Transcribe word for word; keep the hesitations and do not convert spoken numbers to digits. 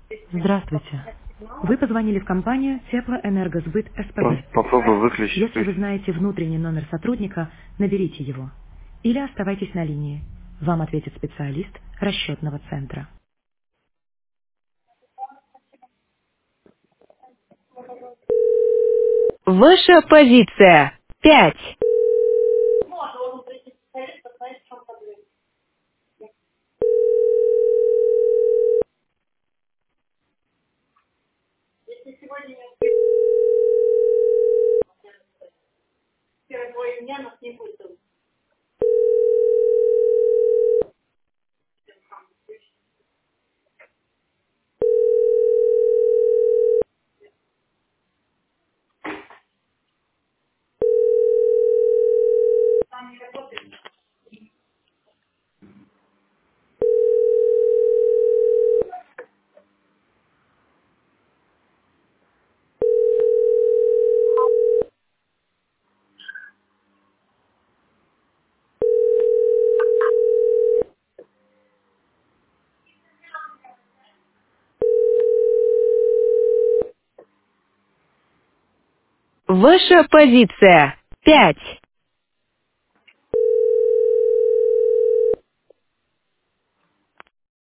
Здравствуйте. Вы позвонили в компанию Теплоэнергосбыт По- СПБ. Попробуй выключить. Если вы пусть. знаете внутренний номер сотрудника, наберите его. Или оставайтесь на линии. Вам ответит специалист расчетного центра. Ваша позиция. Пять. Ваша позиция. Пять.